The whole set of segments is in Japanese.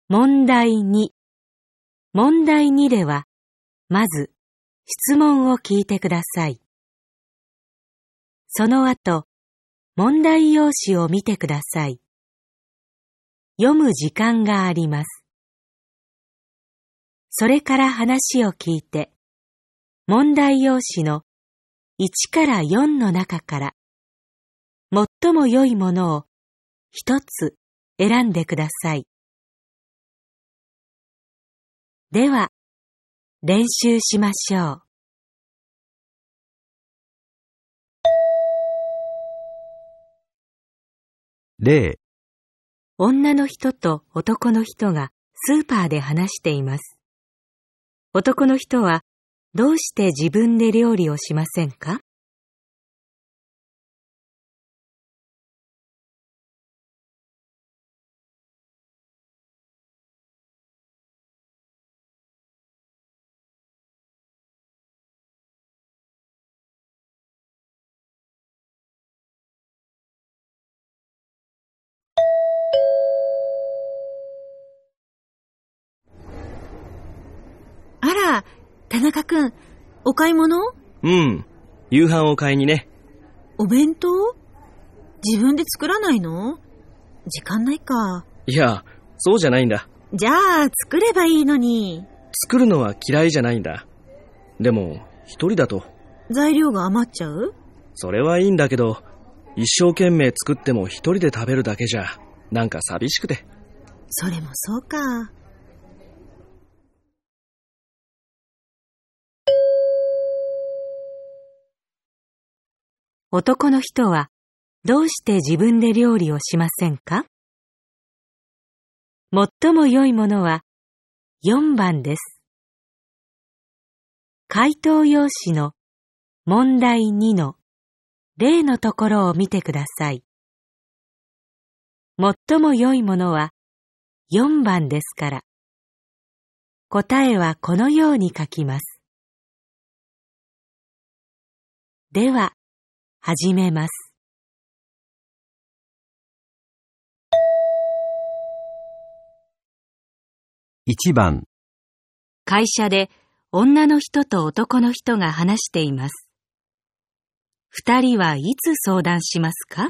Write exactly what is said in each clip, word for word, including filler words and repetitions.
問題に。問題にでは、まず質問を聞いてください。その後、問題用紙を見てください。読む時間があります。それから話を聞いて、問題用紙のいちからよんの中から、最も良いものを一つ選んでください。では、練習しましょう。 例、 女の人と男の人がスーパーで話しています。男の人はどうして自分で料理をしませんか？ あら、田中くん、お買い物？ うん、夕飯を買いにね。 お弁当？自分で作らないの？時間ないか。 いや、そうじゃないんだ。 じゃあ、作ればいいのに。 作るのは嫌いじゃないんだ。でも、一人だと。 材料が余っちゃう？ それはいいんだけど、一生懸命作っても一人で食べるだけじゃ、なんか寂しくて。 それもそうか。 男の人はどうして自分で料理をしませんか？最も良いものはよんばんです。回答用紙の問題にの例のところを見てください。最も良いものはよんばんですから、答えはこのように書きます。では、始めます。 いちばん、 会社で女の人と男の人が話しています。二人はいつ相談しますか？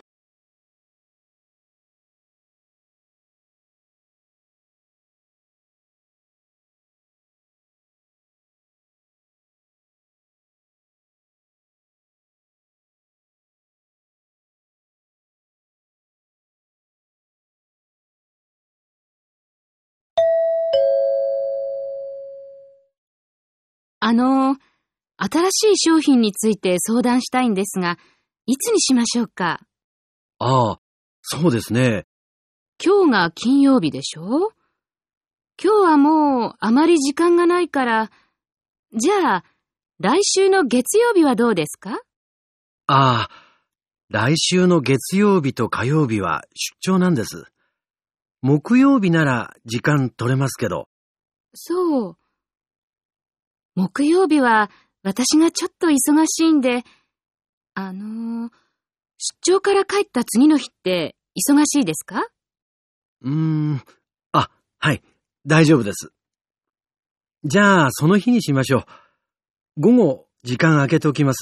あの、新しい商品について相談したいんですが、いつにしましょうか？ ああ、そうですね。 今日が金曜日でしょ？今日はもうあまり時間がないから、じゃあ、来週の月曜日はどうですか？ ああ、来週の月曜日と火曜日は出張なんです。木曜日なら時間取れますけど。 そう。木曜日は私がちょっと忙しいんで、あのー、出張から帰った次の日って忙しいですか？ うーん、あ、はい、大丈夫です。じゃあ、その日にしましょう。午後、時間空けておきます。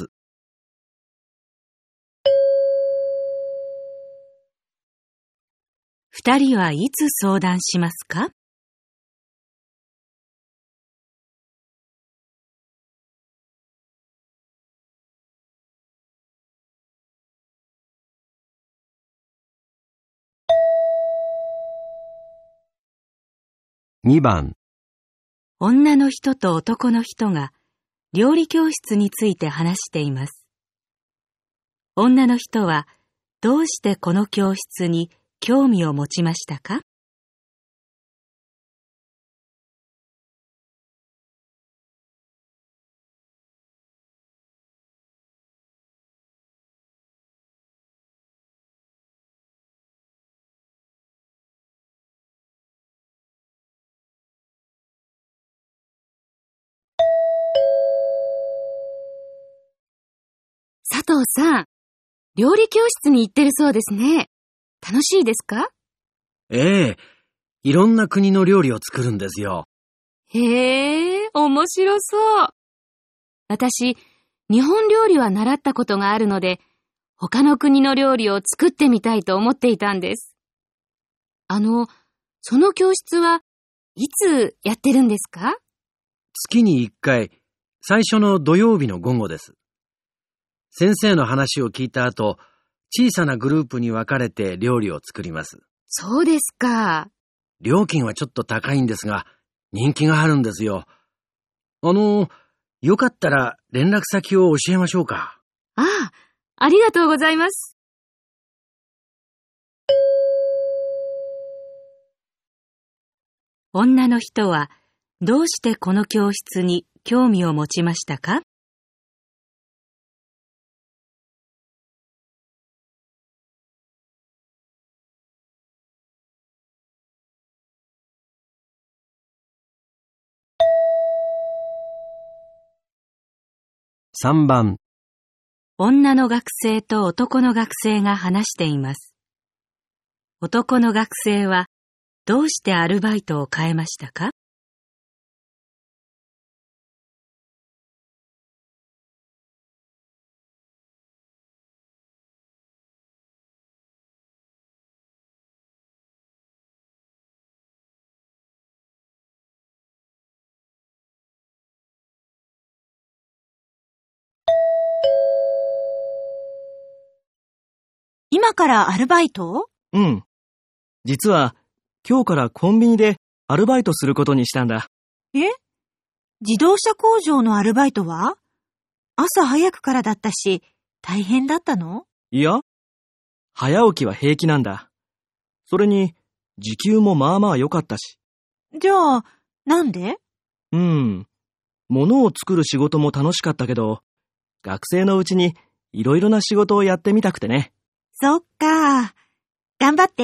二人はいつ相談しますか？ にばん、 女の人と男の人が料理教室について話しています。女の人はどうしてこの教室に興味を持ちましたか？ 佐藤さん、料理教室に行ってるそうですね。楽しいですか？ ええ、 いろんな国の料理を作るんですよ。 へえ、面白そう。私、日本料理は習ったことがあるので、他の国の料理を作ってみたいと思っていたんです。あの、その教室はいつやってるんですか？ 月にいっかい、最初の土曜日の午後です。先生の話を聞いた後、小さなグループに分かれて料理を作ります。 そうですか。 料金はちょっと高いんですが、人気があるんですよ。あの、よかったら連絡先を教えましょうか。 ああ、ありがとうございます。 女の人はどうしてこの教室に興味を持ちましたか？ さんばん。 女の学生と男の学生が話しています。男の学生はどうしてアルバイトを変えましたか？ 今からアルバイト？ うん。実は、今日からコンビニでアルバイトすることにしたんだ。 え？自動車工場のアルバイトは？朝早くからだったし、大変だったの？ いや、早起きは平気なんだ。それに、時給もまあまあ良かったし。 じゃあ、なんで？ うん。物を作る仕事も楽しかったけど、学生のうちにいろいろな仕事をやってみたくてね。 そっか。頑張って。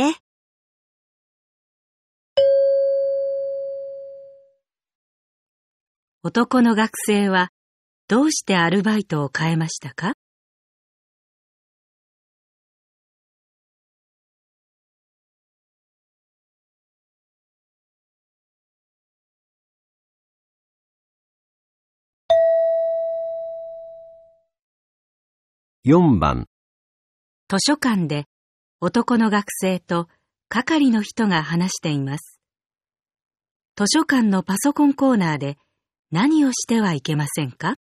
男の学生はどうしてアルバイトを変えましたか？ よんばん。 図書館で男の学生と係の人が話しています。図書館のパソコンコーナーで何をしてはいけませんか？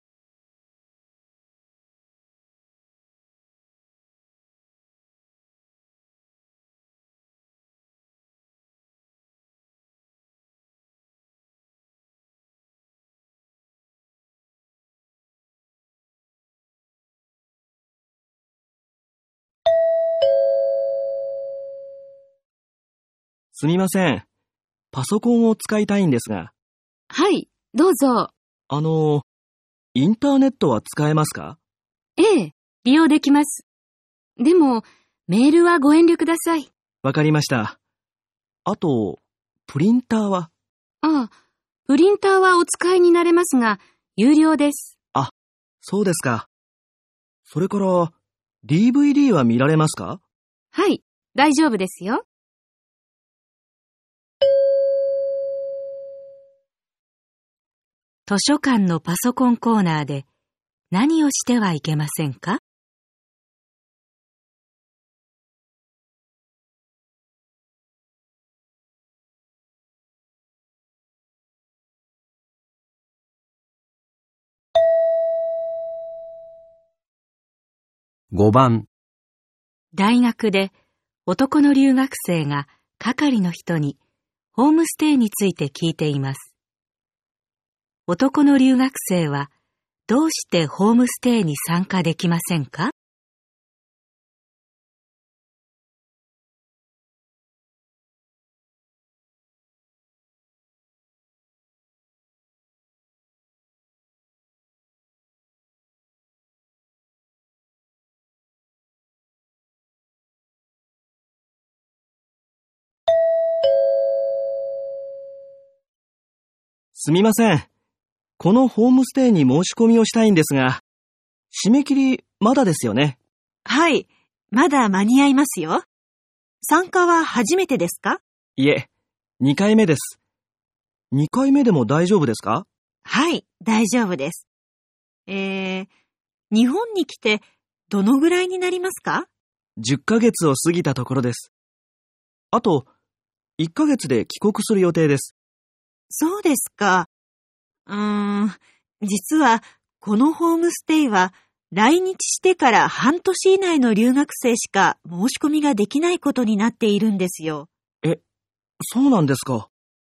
すみません。パソコンを使いたいんですが。 はい、どうぞ。 あの、インターネットは使えますか？ ええ、利用できます。でも、メールはご遠慮ください。 わかりました。あと、プリンターは？ ああ、プリンターはお使いになれますが、有料です。 あ、そうですか。それから、ディーブイディー は見られますか？ はい、大丈夫ですよ。 図書館のパソコンコーナーで何をしてはいけませんか？ ごばん。 大学で男の留学生が係の人にホームステイについて聞いています。男の留学生はどうしてホームステイに参加できませんか？ すみません。このホームステイに申し込みをしたいんですが、締め切りまだですよね？ はい、まだ間に合いますよ。参加は初めてですか？ いえ、 にかいめです。にかいめでも大丈夫ですか？ はい、大丈夫です。えー、日本に来てどのぐらいになりますか？ じゅっかげつを過ぎたところです。あと、いっかげつで帰国する予定です。 そうですか。うーん、実はこのホームステイは来日してから半年以内の留学生しか申し込みができないことになっているんですよ。 え、そうなんですか。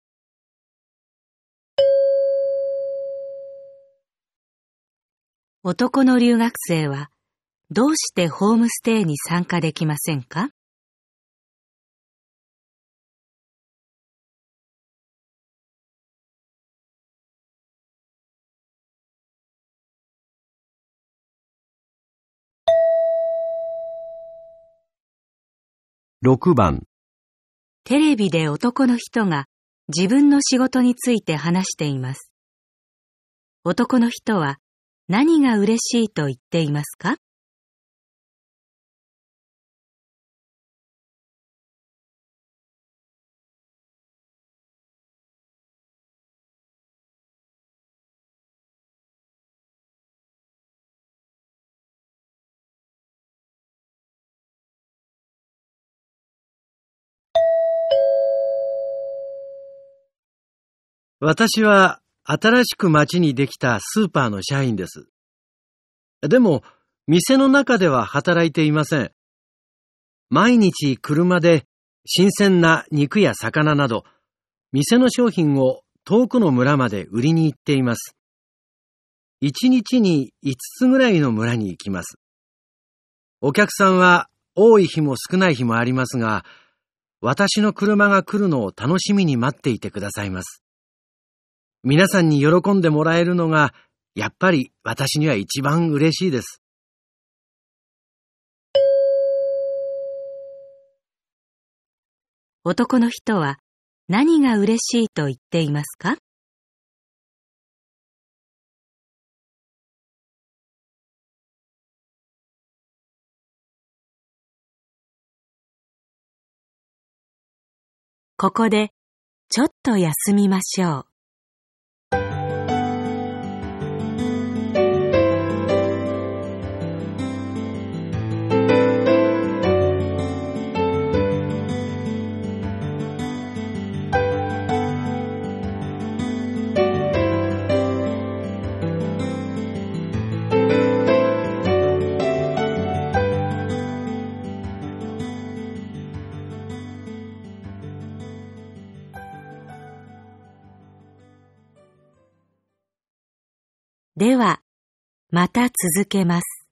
男の留学生はどうしてホームステイに参加できませんか？ ろくばん。 テレビで男の人が自分の仕事について話しています。男の人は何が嬉しいと言っていますか？ 私は新しく町にできたスーパーの社員です。でも、店の中では働いていません。毎日車で新鮮な肉や魚など、店の商品を遠くの村まで売りに行っています。一日にいつつぐらいの村に行きます。お客さんは多い日も少ない日もありますが、私の車が来るのを楽しみに待っていてくださいます。皆さんに喜んでもらえるのが、やっぱり私には一番嬉しいです。 男の人は何が嬉しいと言っていますか？ここでちょっと休みましょう。では、また続けます。